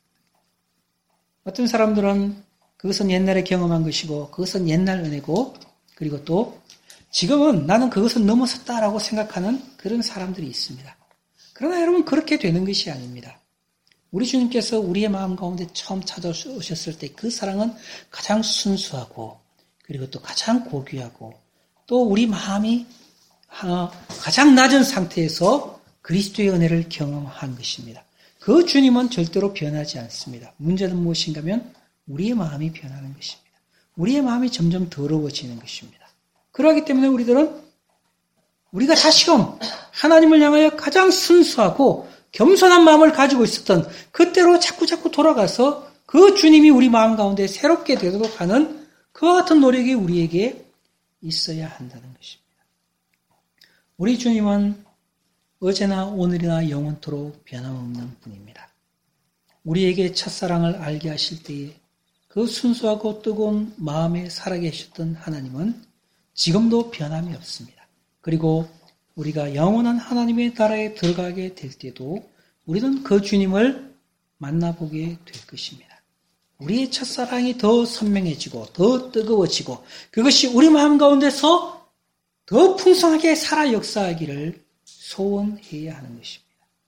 어떤 사람들은 그것은 옛날에 경험한 것이고 그것은 옛날 은혜고 그리고 또 지금은 나는 그것은 넘어섰다라고 생각하는 그런 사람들이 있습니다. 그러나 여러분 그렇게 되는 것이 아닙니다. 우리 주님께서 우리의 마음 가운데 처음 찾아오셨을 때 그 사랑은 가장 순수하고 그리고 또 가장 고귀하고 또 우리 마음이 가장 낮은 상태에서 그리스도의 은혜를 경험한 것입니다. 그 주님은 절대로 변하지 않습니다. 문제는 무엇인가 하면 우리의 마음이 변하는 것입니다. 우리의 마음이 점점 더러워지는 것입니다. 그러기 때문에 우리들은 우리가 다시금 하나님을 향하여 가장 순수하고 겸손한 마음을 가지고 있었던 그때로 자꾸자꾸 돌아가서 그 주님이 우리 마음 가운데 새롭게 되도록 하는 그와 같은 노력이 우리에게 있어야 한다는 것입니다. 우리 주님은 어제나 오늘이나 영원토록 변함없는 분입니다. 우리에게 첫사랑을 알게 하실 때에 그 순수하고 뜨거운 마음에 살아계셨던 하나님은 지금도 변함이 없습니다. 그리고 우리가 영원한 하나님의 나라에 들어가게 될 때도 우리는 그 주님을 만나보게 될 것입니다. 우리의 첫사랑이 더 선명해지고 더 뜨거워지고 그것이 우리 마음 가운데서 더 풍성하게 살아 역사하기를 소원해야 하는 것입니다.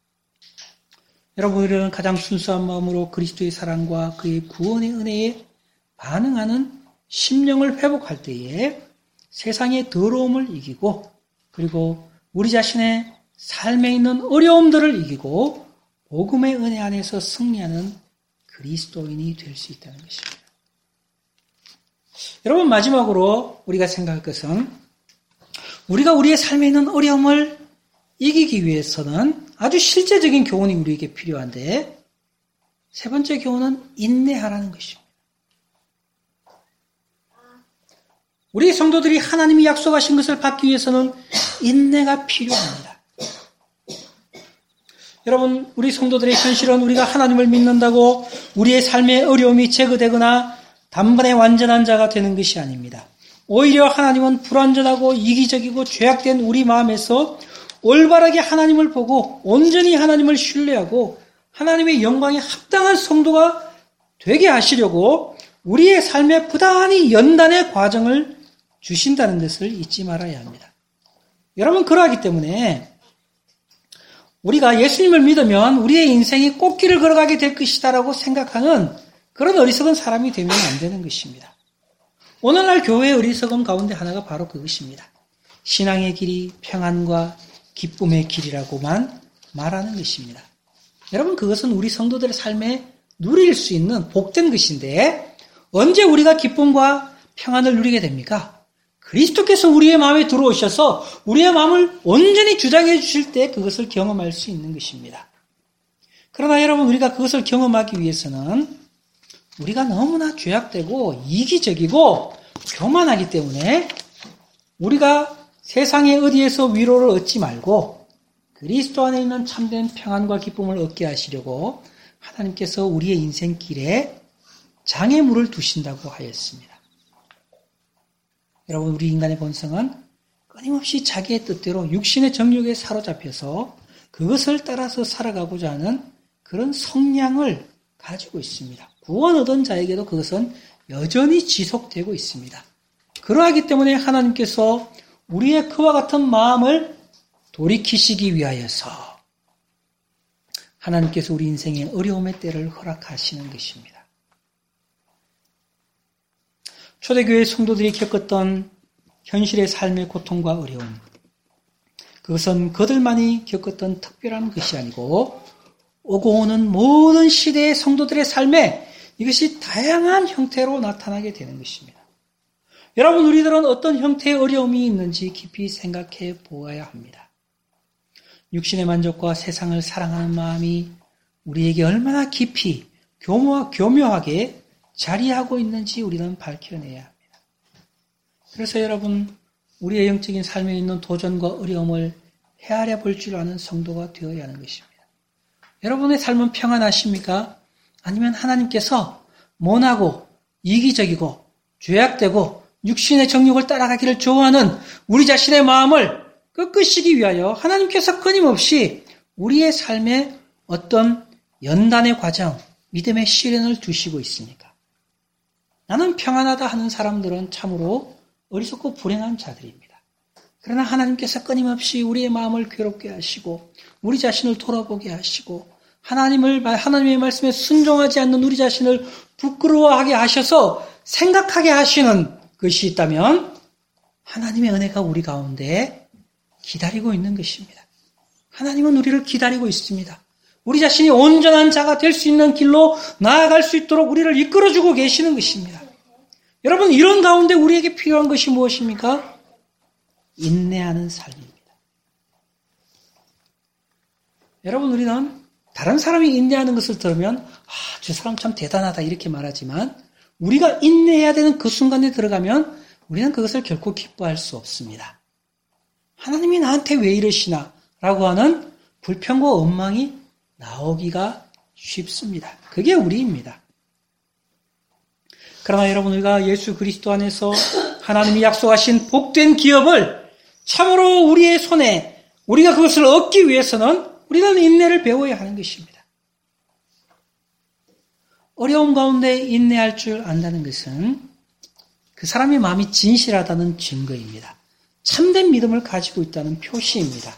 여러분, 우리는 가장 순수한 마음으로 그리스도의 사랑과 그의 구원의 은혜에 반응하는 심령을 회복할 때에 세상의 더러움을 이기고 그리고 우리 자신의 삶에 있는 어려움들을 이기고 복음의 은혜 안에서 승리하는 그리스도인이 될 수 있다는 것입니다. 여러분, 마지막으로 우리가 생각할 것은 우리가 우리의 삶에 있는 어려움을 이기기 위해서는 아주 실제적인 교훈이 우리에게 필요한데 세 번째 교훈은 인내하라는 것입니다. 우리 성도들이 하나님이 약속하신 것을 받기 위해서는 인내가 필요합니다. 여러분, 우리 성도들의 현실은 우리가 하나님을 믿는다고 우리의 삶의 어려움이 제거되거나 단번에 완전한 자가 되는 것이 아닙니다. 오히려 하나님은 불완전하고 이기적이고 죄악된 우리 마음에서 올바르게 하나님을 보고 온전히 하나님을 신뢰하고 하나님의 영광에 합당한 성도가 되게 하시려고 우리의 삶에 부단히 연단의 과정을 주신다는 것을 잊지 말아야 합니다. 여러분, 그러하기 때문에 우리가 예수님을 믿으면 우리의 인생이 꽃길을 걸어가게 될 것이다라고 생각하는 그런 어리석은 사람이 되면 안 되는 것입니다. 오늘날 교회의 어리석음 가운데 하나가 바로 그것입니다. 신앙의 길이 평안과 기쁨의 길이라고만 말하는 것입니다. 여러분, 그것은 우리 성도들의 삶에 누릴 수 있는 복된 것인데 언제 우리가 기쁨과 평안을 누리게 됩니까? 그리스도께서 우리의 마음에 들어오셔서 우리의 마음을 온전히 주장해 주실 때 그것을 경험할 수 있는 것입니다. 그러나 여러분, 우리가 그것을 경험하기 위해서는 우리가 너무나 죄악되고 이기적이고 교만하기 때문에 우리가 세상의 어디에서 위로를 얻지 말고 그리스도 안에 있는 참된 평안과 기쁨을 얻게 하시려고 하나님께서 우리의 인생 길에 장애물을 두신다고 하였습니다. 여러분, 우리 인간의 본성은 끊임없이 자기의 뜻대로 육신의 정욕에 사로잡혀서 그것을 따라서 살아가고자 하는 그런 성향을 가지고 있습니다. 구원 얻은 자에게도 그것은 여전히 지속되고 있습니다. 그러하기 때문에 하나님께서 우리의 그와 같은 마음을 돌이키시기 위하여서 하나님께서 우리 인생의 어려움의 때를 허락하시는 것입니다. 초대교회 성도들이 겪었던 현실의 삶의 고통과 어려움, 그것은 그들만이 겪었던 특별한 것이 아니고 오고 오는 모든 시대의 성도들의 삶에 이것이 다양한 형태로 나타나게 되는 것입니다. 여러분, 우리들은 어떤 형태의 어려움이 있는지 깊이 생각해 보아야 합니다. 육신의 만족과 세상을 사랑하는 마음이 우리에게 얼마나 깊이 교묘, 교묘하게 자리하고 있는지 우리는 밝혀내야 합니다. 그래서 여러분, 우리의 영적인 삶에 있는 도전과 어려움을 헤아려 볼 줄 아는 성도가 되어야 하는 것입니다. 여러분의 삶은 평안하십니까? 아니면 하나님께서 모나고 이기적이고 죄악되고 육신의 정욕을 따라가기를 좋아하는 우리 자신의 마음을 꺾으시기 위하여 하나님께서 끊임없이 우리의 삶에 어떤 연단의 과정, 믿음의 시련을 두시고 있습니까? 나는 평안하다 하는 사람들은 참으로 어리석고 불행한 자들입니다. 그러나 하나님께서 끊임없이 우리의 마음을 괴롭게 하시고 우리 자신을 돌아보게 하시고 하나님을, 하나님의 말씀에 순종하지 않는 우리 자신을 부끄러워하게 하셔서 생각하게 하시는 것이 있다면 하나님의 은혜가 우리 가운데 기다리고 있는 것입니다. 하나님은 우리를 기다리고 있습니다. 우리 자신이 온전한 자가 될 수 있는 길로 나아갈 수 있도록 우리를 이끌어주고 계시는 것입니다. 여러분, 이런 가운데 우리에게 필요한 것이 무엇입니까? 인내하는 삶입니다. 여러분, 우리는 다른 사람이 인내하는 것을 들으면 아, 저 사람 참 대단하다 이렇게 말하지만 우리가 인내해야 되는 그 순간에 들어가면 우리는 그것을 결코 기뻐할 수 없습니다. 하나님이 나한테 왜 이러시나 라고 하는 불평과 원망이 나오기가 쉽습니다. 그게 우리입니다. 그러나 여러분, 우리가 예수 그리스도 안에서 하나님이 약속하신 복된 기업을 참으로 우리의 손에 우리가 그것을 얻기 위해서는 우리는 인내를 배워야 하는 것입니다. 어려움 가운데 인내할 줄 안다는 것은 그 사람의 마음이 진실하다는 증거입니다. 참된 믿음을 가지고 있다는 표시입니다.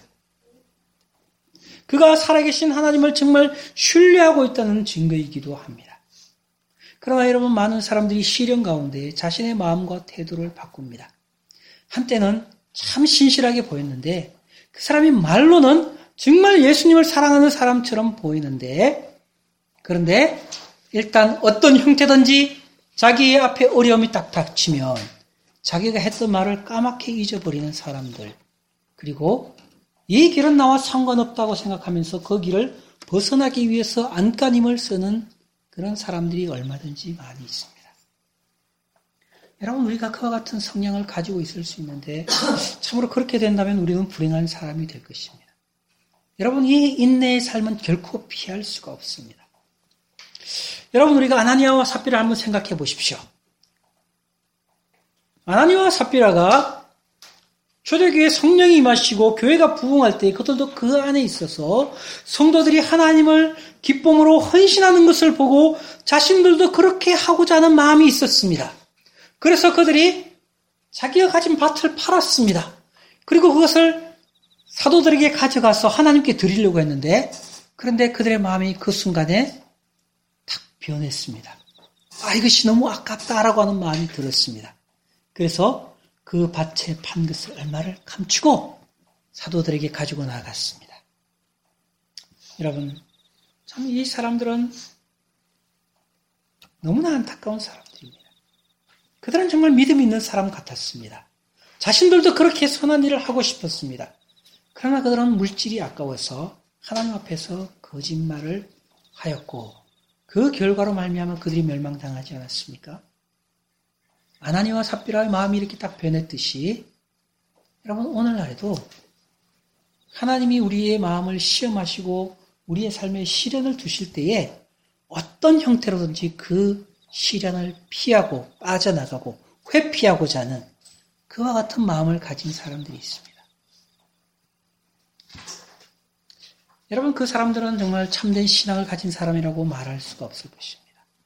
그가 살아계신 하나님을 정말 신뢰하고 있다는 증거이기도 합니다. 그러나 여러분, 많은 사람들이 시련 가운데 자신의 마음과 태도를 바꿉니다. 한때는 참 신실하게 보였는데 그 사람이 말로는 정말 예수님을 사랑하는 사람처럼 보이는데, 그런데 일단 어떤 형태든지 자기 앞에 어려움이 딱 닥치면 자기가 했던 말을 까맣게 잊어버리는 사람들, 그리고 이 길은 나와 상관없다고 생각하면서 그 길을 벗어나기 위해서 안간힘을 쓰는 그런 사람들이 얼마든지 많이 있습니다. 여러분, 우리가 그와 같은 성향을 가지고 있을 수 있는데 참으로 그렇게 된다면 우리는 불행한 사람이 될 것입니다. 여러분, 이 인내의 삶은 결코 피할 수가 없습니다. 여러분, 우리가 아나니아와 삽비라를 한번 생각해 보십시오. 아나니아와 삽비라가 초대교회에 성령이 임하시고 교회가 부흥할 때 그들도 그 안에 있어서 성도들이 하나님을 기쁨으로 헌신하는 것을 보고 자신들도 그렇게 하고자 하는 마음이 있었습니다. 그래서 그들이 자기가 가진 밭을 팔았습니다. 그리고 그것을 사도들에게 가져가서 하나님께 드리려고 했는데, 그런데 그들의 마음이 그 순간에 탁 변했습니다. 아, 이것이 너무 아깝다라고 하는 마음이 들었습니다. 그래서 그 밭에 판 것을 얼마를 감추고 사도들에게 가지고 나갔습니다. 여러분, 참 이 사람들은 너무나 안타까운 사람들입니다. 그들은 정말 믿음 있는 사람 같았습니다. 자신들도 그렇게 선한 일을 하고 싶었습니다. 그러나 그들은 물질이 아까워서 하나님 앞에서 거짓말을 하였고 그 결과로 말미암아 그들이 멸망당하지 않았습니까? 아나니아와 삽비라의 마음이 이렇게 딱 변했듯이 여러분, 오늘날에도 하나님이 우리의 마음을 시험하시고 우리의 삶에 시련을 두실 때에 어떤 형태로든지 그 시련을 피하고 빠져나가고 회피하고자 하는 그와 같은 마음을 가진 사람들이 있습니다. 여러분, 그 사람들은 정말 참된 신앙을 가진 사람이라고 말할 수가 없을 것입니다.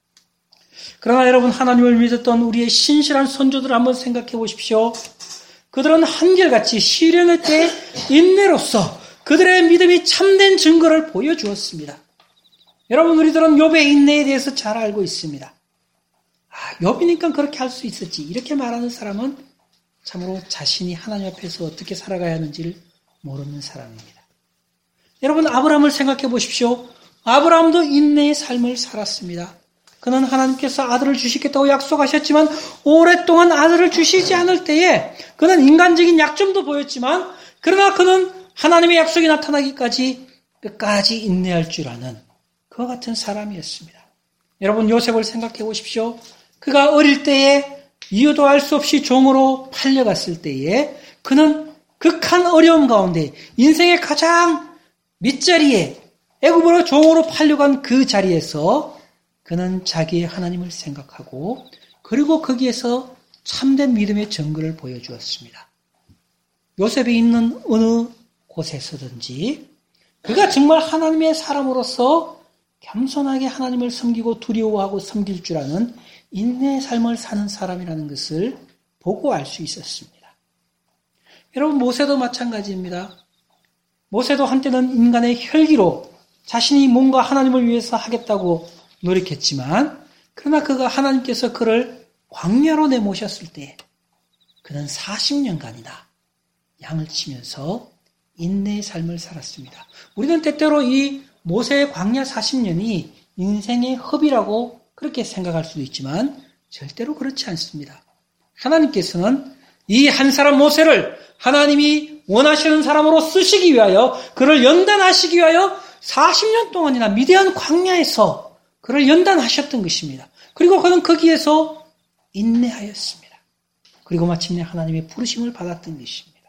그러나 여러분, 하나님을 믿었던 우리의 신실한 선조들을 한번 생각해 보십시오. 그들은 한결같이 시련의 때 인내로서 그들의 믿음이 참된 증거를 보여주었습니다. 여러분, 우리들은 욥의 인내에 대해서 잘 알고 있습니다. 아, 욥이니까 그렇게 할 수 있었지, 이렇게 말하는 사람은 참으로 자신이 하나님 앞에서 어떻게 살아가야 하는지를 모르는 사람입니다. 여러분, 아브라함을 생각해 보십시오. 아브라함도 인내의 삶을 살았습니다. 그는 하나님께서 아들을 주시겠다고 약속하셨지만 오랫동안 아들을 주시지 않을 때에 그는 인간적인 약점도 보였지만, 그러나 그는 하나님의 약속이 나타나기까지 끝까지 인내할 줄 아는 그와 같은 사람이었습니다. 여러분, 요셉을 생각해 보십시오. 그가 어릴 때에 이유도 알 수 없이 종으로 팔려갔을 때에 그는 극한 어려움 가운데 인생의 가장 밑자리에 애굽으로 종으로 팔려간 그 자리에서 그는 자기의 하나님을 생각하고 그리고 거기에서 참된 믿음의 증거를 보여주었습니다. 요셉이 있는 어느 곳에서든지 그가 정말 하나님의 사람으로서 겸손하게 하나님을 섬기고 두려워하고 섬길 줄 아는 인내의 삶을 사는 사람이라는 것을 보고 알 수 있었습니다. 여러분, 모세도 마찬가지입니다. 모세도 한때는 인간의 혈기로 자신이 뭔가 하나님을 위해서 하겠다고 노력했지만, 그러나 그가 하나님께서 그를 광야로 내모셨을 때 그는 사십 년간이나 양을 치면서 인내의 삶을 살았습니다. 우리는 때때로 이 모세의 광야 사십 년이 인생의 흡이라고 그렇게 생각할 수도 있지만 절대로 그렇지 않습니다. 하나님께서는 이 한 사람 모세를 하나님이 원하시는 사람으로 쓰시기 위하여, 그를 연단하시기 위하여 사십 년 동안이나 미디안 광야에서 그를 연단하셨던 것입니다. 그리고 그는 거기에서 인내하였습니다. 그리고 마침내 하나님의 부르심을 받았던 것입니다.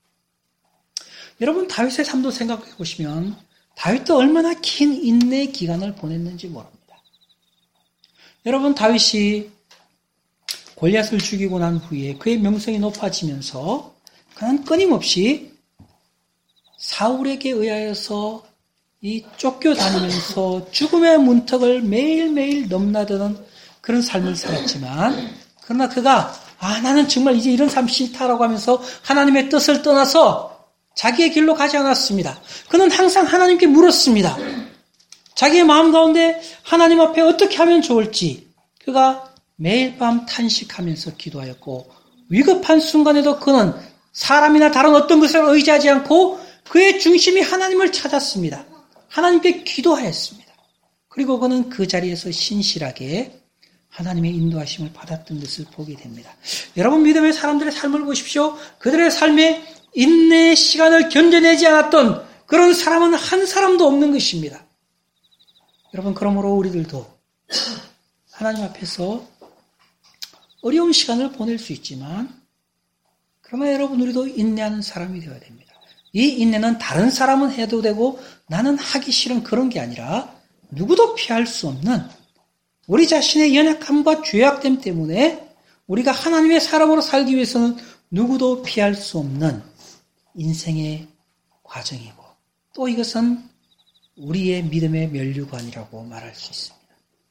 여러분, 다윗의 삶도 생각해 보시면 다윗도 얼마나 긴 인내의 기간을 보냈는지 모릅니다. 여러분, 다윗이 골리앗을 죽이고 난 후에 그의 명성이 높아지면서 그는 끊임없이 사울에게 의하여서 이 쫓겨다니면서 죽음의 문턱을 매일매일 넘나드는 그런 삶을 살았지만, 그러나 그가 아 나는 정말 이제 이런 삶 싫다라고 하면서 하나님의 뜻을 떠나서 자기의 길로 가지 않았습니다. 그는 항상 하나님께 물었습니다. 자기의 마음 가운데 하나님 앞에 어떻게 하면 좋을지 그가 매일 밤 탄식하면서 기도하였고, 위급한 순간에도 그는 사람이나 다른 어떤 것을 의지하지 않고 그의 중심이 하나님을 찾았습니다. 하나님께 기도하였습니다. 그리고 그는 그 자리에서 신실하게 하나님의 인도하심을 받았던 것을 보게 됩니다. 여러분, 믿음의 사람들의 삶을 보십시오. 그들의 삶에 인내의 시간을 견뎌내지 않았던 그런 사람은 한 사람도 없는 것입니다. 여러분, 그러므로 우리들도 하나님 앞에서 어려운 시간을 보낼 수 있지만, 그러나 여러분, 우리도 인내하는 사람이 되어야 됩니다. 이 인내는 다른 사람은 해도 되고 나는 하기 싫은 그런 게 아니라 누구도 피할 수 없는 우리 자신의 연약함과 죄악됨 때문에 우리가 하나님의 사람으로 살기 위해서는 누구도 피할 수 없는 인생의 과정이고, 또 이것은 우리의 믿음의 면류관이라고 말할 수 있습니다.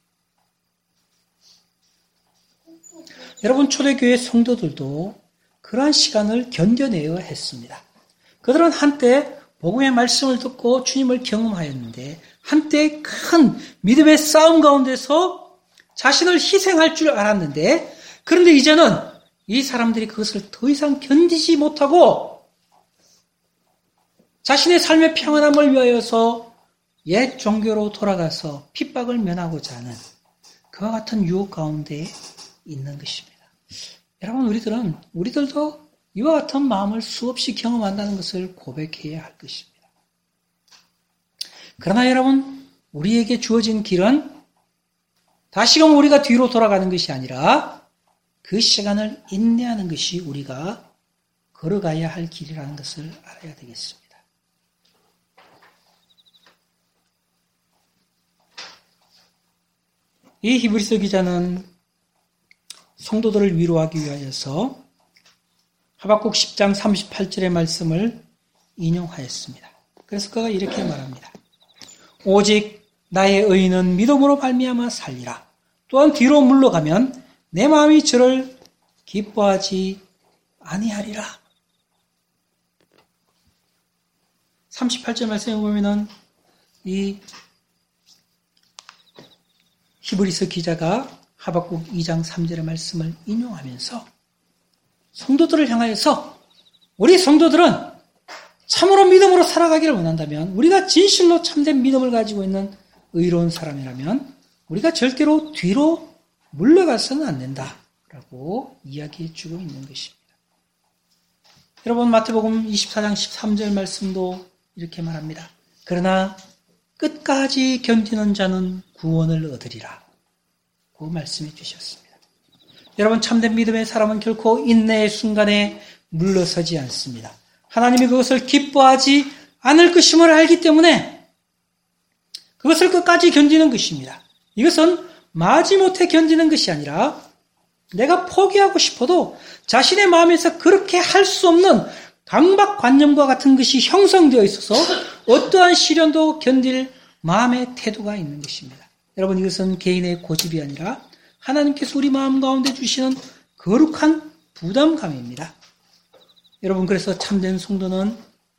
여러분, 초대교회 성도들도 그러한 시간을 견뎌내야 했습니다. 그들은 한때 복음의 말씀을 듣고 주님을 경험하였는데, 한때 큰 믿음의 싸움 가운데서 자신을 희생할 줄 알았는데, 그런데 이제는 이 사람들이 그것을 더 이상 견디지 못하고 자신의 삶의 평안함을 위하여서 옛 종교로 돌아가서 핍박을 면하고자 하는 그와 같은 유혹 가운데 있는 것입니다. 여러분, 우리들은 우리들도 이와 같은 마음을 수없이 경험한다는 것을 고백해야 할 것입니다. 그러나 여러분, 우리에게 주어진 길은 다시금 우리가 뒤로 돌아가는 것이 아니라 그 시간을 인내하는 것이 우리가 걸어가야 할 길이라는 것을 알아야 되겠습니다. 이 히브리서 기자는 성도들을 위로하기 위하여서 하박국 십 장 삼십팔 절의 말씀을 인용하였습니다. 그래서 그가 이렇게 말합니다. 오직 나의 의인은 믿음으로 말미암아 살리라. 또한 뒤로 물러가면 내 마음이 저를 기뻐하지 아니하리라. 삼십팔 절 말씀에 보면은 이 히브리서 기자가 하박국 이 장 삼 절의 말씀을 인용하면서 성도들을 향하여서, 우리 성도들은 참으로 믿음으로 살아가기를 원한다면, 우리가 진실로 참된 믿음을 가지고 있는 의로운 사람이라면 우리가 절대로 뒤로 물러가서는 안 된다라고 이야기해 주고 있는 것입니다. 여러분, 마태복음 이십사 장 십삼 절 말씀도 이렇게 말합니다. 그러나 끝까지 견디는 자는 구원을 얻으리라. 그 말씀해 주셨습니다. 여러분, 참된 믿음의 사람은 결코 인내의 순간에 물러서지 않습니다. 하나님이 그것을 기뻐하지 않을 것임을 알기 때문에 그것을 끝까지 견디는 것입니다. 이것은 마지못해 견디는 것이 아니라 내가 포기하고 싶어도 자신의 마음에서 그렇게 할 수 없는 강박관념과 같은 것이 형성되어 있어서 어떠한 시련도 견딜 마음의 태도가 있는 것입니다. 여러분, 이것은 개인의 고집이 아니라 하나님께서 우리 마음 가운데 주시는 거룩한 부담감입니다. 여러분, 그래서 참된 성도는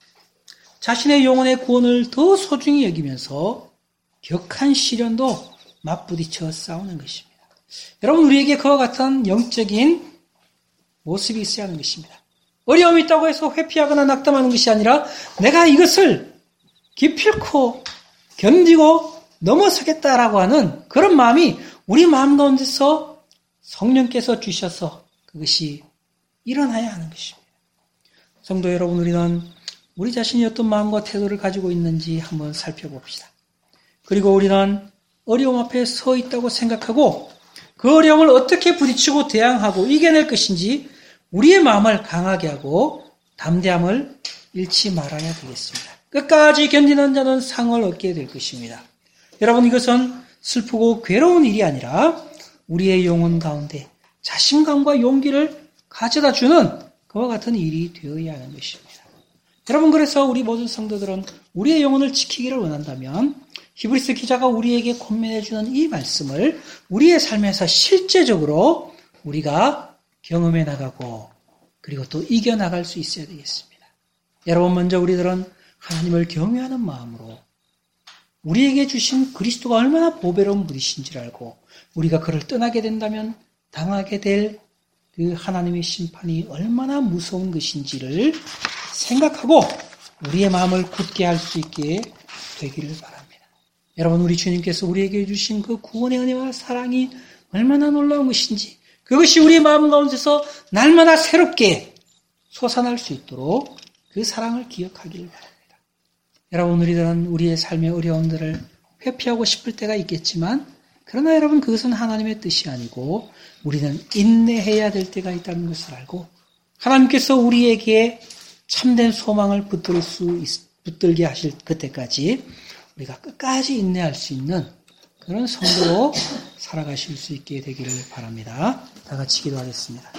자신의 영혼의 구원을 더 소중히 여기면서 격한 시련도 맞부딪혀 싸우는 것입니다. 여러분, 우리에게 그와 같은 영적인 모습이 있어야 하는 것입니다. 어려움이 있다고 해서 회피하거나 낙담하는 것이 아니라 내가 이것을 기필코 견디고 넘어서겠다라고 하는 그런 마음이 우리 마음 가운데서 성령께서 주셔서 그것이 일어나야 하는 것입니다. 성도 여러분, 우리는 우리 자신이 어떤 마음과 태도를 가지고 있는지 한번 살펴봅시다. 그리고 우리는 어려움 앞에 서 있다고 생각하고 그 어려움을 어떻게 부딪히고 대항하고 이겨낼 것인지 우리의 마음을 강하게 하고 담대함을 잃지 말아야 되겠습니다. 끝까지 견디는 자는 상을 얻게 될 것입니다. 여러분, 이것은 슬프고 괴로운 일이 아니라 우리의 영혼 가운데 자신감과 용기를 가져다 주는 그와 같은 일이 되어야 하는 것입니다. 여러분, 그래서 우리 모든 성도들은 우리의 영혼을 지키기를 원한다면 히브리서 기자가 우리에게 권면해 주는 이 말씀을 우리의 삶에서 실제적으로 우리가 경험해 나가고 그리고 또 이겨나갈 수 있어야 되겠습니다. 여러분, 먼저 우리들은 하나님을 경외하는 마음으로 우리에게 주신 그리스도가 얼마나 보배로운 분이신지를 알고 우리가 그를 떠나게 된다면 당하게 될 그 하나님의 심판이 얼마나 무서운 것인지를 생각하고 우리의 마음을 굳게 할 수 있게 되기를 바랍니다. 여러분, 우리 주님께서 우리에게 주신 그 구원의 은혜와 사랑이 얼마나 놀라운 것인지 그것이 우리의 마음 가운데서 날마다 새롭게 솟아날 수 있도록 그 사랑을 기억하기를 바랍니다. 여러분, 우리들은 우리의 삶의 어려움들을 회피하고 싶을 때가 있겠지만 그러나 여러분, 그것은 하나님의 뜻이 아니고 우리는 인내해야 될 때가 있다는 것을 알고 하나님께서 우리에게 참된 소망을 붙들 수 있, 붙들게 하실 그때까지 우리가 끝까지 인내할 수 있는 그런 성도로 살아가실 수 있게 되기를 바랍니다. 다 같이 기도하겠습니다.